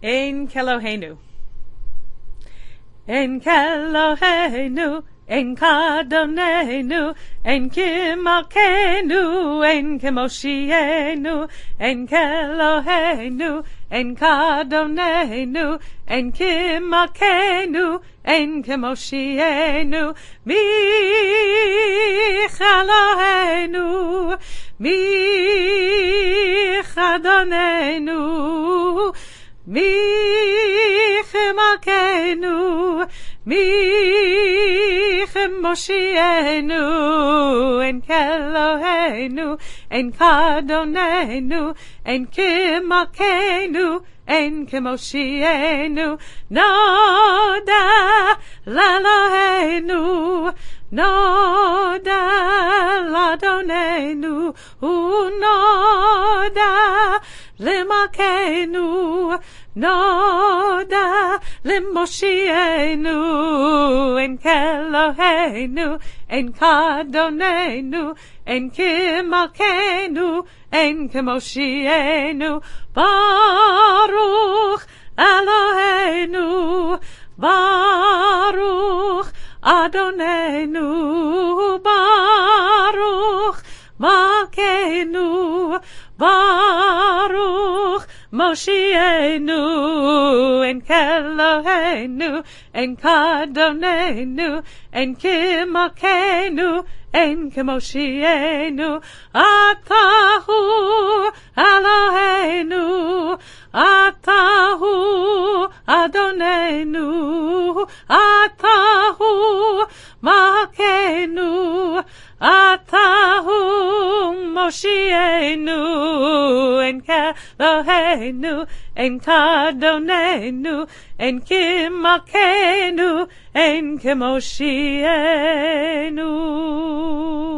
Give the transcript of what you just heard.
Ein Keloheinu. Ein Keloheinu, Ein Kadonenu, Ein Kimalkenu, Ein Kemoshienu, Ein Keloheinu, Ein Kadonenu, Ein Kimalkenu, Ein Kemoshienu, Michaloheinu, Michadonenu, Michimalkenu, Michemoshienu, En Keloheinu, En Kadonenu, En Kimalkenu, En Kemoshienu, Noda Lalohenu, Noda Ladonenu, Noda Limalkenu, Noda Limoshienu, En Keloheinu, En Kadonenu, En Kimalkenu, En Kemoshienu, Baruch Eloheinu, Baruch Adonenu, Baruch Malkeinu, Baruch Moshienu, En Keloheinu, En Kadonenu, En Kimalkenu, En Kemoshienu, Atahu Eloheinu, Atahu Adonenu, Atahu Malkeinu, Atahu Moshienu, En Keloheinu, En Kadonenu, En Kimalkenu, En Kemoshienu.